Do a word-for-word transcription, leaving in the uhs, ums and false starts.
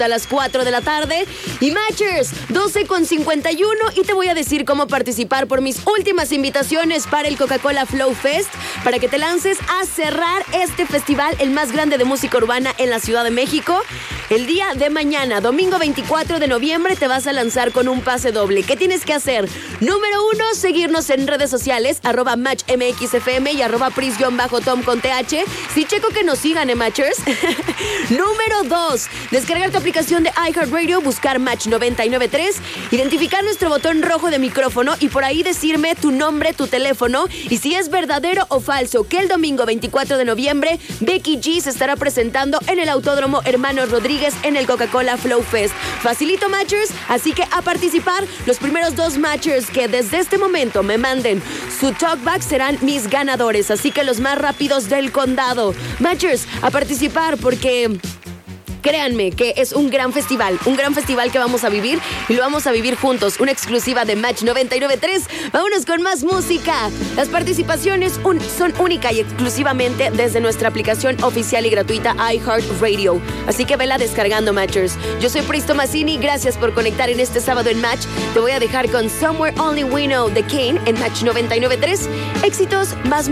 a las cuatro de la tarde. Y Matchers, doce con cincuenta y uno. Y te voy a decir cómo participar por mis últimas invitaciones para el Coca-Cola Flow Fest, para que te lances a cerrar este festival, el más grande de música urbana en la Ciudad de México. El día de mañana, domingo veinticuatro de noviembre, te vas a lanzar con un pase doble. ¿Qué tienes que hacer? Número uno, seguirnos en redes sociales, arroba matchmxfm y arroba pris-tom con th. Sí, checo que nos sigan, ¿eh, Matchers? Número dos, descargar tu aplicación de iHeartRadio, buscar Match noventa y nueve punto tres, identificar nuestro botón rojo de micrófono y por ahí decirme tu nombre, tu teléfono y si es verdadero o falso que el domingo veinticuatro de noviembre Becky G se estará presentando en el Autódromo Hermanos Rodríguez en el Coca-Cola Flow Fest. Facilito, Matchers, así que a participar. Los primeros dos Matchers que desde este momento me manden su talkback serán mis ganadores, así que los más rápidos del condado. Matchers, a participar porque... créanme que es un gran festival, un gran festival que vamos a vivir y lo vamos a vivir juntos. Una exclusiva de Match noventa y nueve punto tres. Vámonos con más música. Las participaciones un, son única y exclusivamente desde nuestra aplicación oficial y gratuita iHeartRadio. Así que vela descargando, Matchers. Yo soy Pris Tomasini. Gracias por conectar en este sábado en Match. Te voy a dejar con Somewhere Only We Know de Kane en Match noventa y nueve punto tres. Éxitos, más